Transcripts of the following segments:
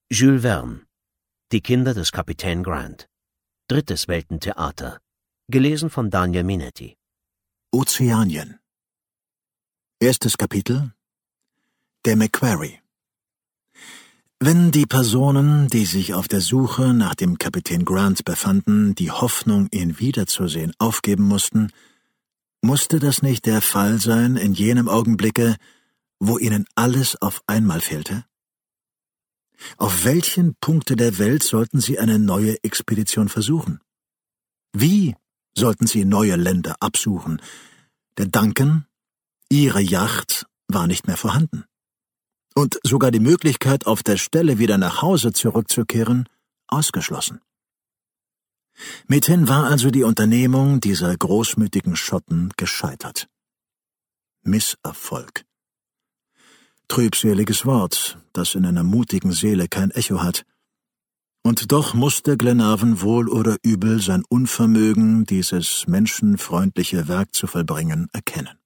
Jules Verne. Die Kinder des Kapitän Grant. Drittes Weltentheater. Gelesen von Daniel Minetti. Ozeanien. Erstes Kapitel. Der Macquarie. Wenn die Personen, die sich auf der Suche nach dem Kapitän Grant befanden, die Hoffnung, ihn wiederzusehen, aufgeben mussten, musste das nicht der Fall sein in jenem Augenblicke, wo ihnen alles auf einmal fehlte? Auf welchen Punkte der Welt sollten sie eine neue Expedition versuchen? Wie sollten sie neue Länder absuchen? Der Duncan, ihre Yacht, war nicht mehr vorhanden. Und sogar die Möglichkeit, auf der Stelle wieder nach Hause zurückzukehren, ausgeschlossen. Mithin war also die Unternehmung dieser großmütigen Schotten gescheitert. Misserfolg. Trübseliges Wort, das in einer mutigen Seele kein Echo hat. Und doch musste Glenarvan wohl oder übel sein Unvermögen, dieses menschenfreundliche Werk zu vollbringen, erkennen.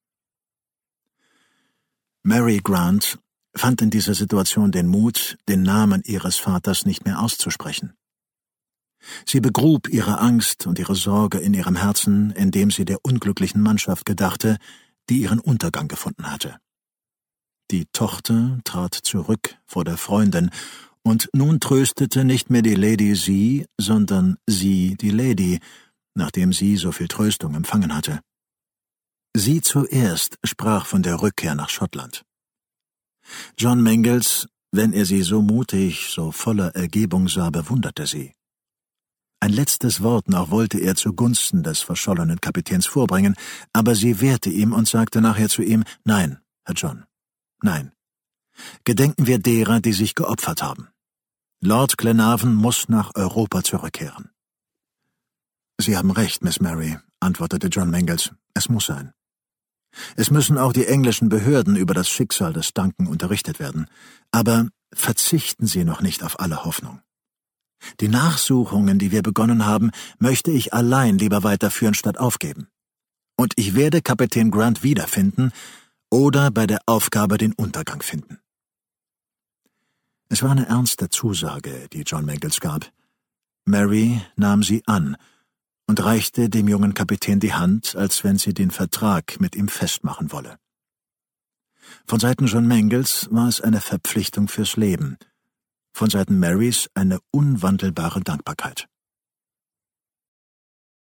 Mary Grant fand in dieser Situation den Mut, den Namen ihres Vaters nicht mehr auszusprechen. Sie begrub ihre Angst und ihre Sorge in ihrem Herzen, indem sie der unglücklichen Mannschaft gedachte, die ihren Untergang gefunden hatte. Die Tochter trat zurück vor der Freundin, und nun tröstete nicht mehr die Lady sie, sondern sie die Lady, nachdem sie so viel Tröstung empfangen hatte. Sie zuerst sprach von der Rückkehr nach Schottland. John Mangles, wenn er sie so mutig, so voller Ergebung sah, bewunderte sie. Ein letztes Wort noch wollte er zugunsten des verschollenen Kapitäns vorbringen, aber sie wehrte ihm und sagte nachher zu ihm: »Nein, Herr John, nein. Gedenken wir derer, die sich geopfert haben. Lord Glenarvan muss nach Europa zurückkehren.« »Sie haben recht, Miss Mary«, antwortete John Mangles. »Es muss sein. Es müssen auch die englischen Behörden über das Schicksal des Duncan unterrichtet werden. Aber verzichten Sie noch nicht auf alle Hoffnung. Die Nachsuchungen, die wir begonnen haben, möchte ich allein lieber weiterführen, statt aufgeben. Und ich werde Kapitän Grant wiederfinden oder bei der Aufgabe den Untergang finden.« Es war eine ernste Zusage, die John Mangles gab. Mary nahm sie an und reichte dem jungen Kapitän die Hand, als wenn sie den Vertrag mit ihm festmachen wolle. Von Seiten John Mangles war es eine Verpflichtung fürs Leben, von Seiten Marys eine unwandelbare Dankbarkeit.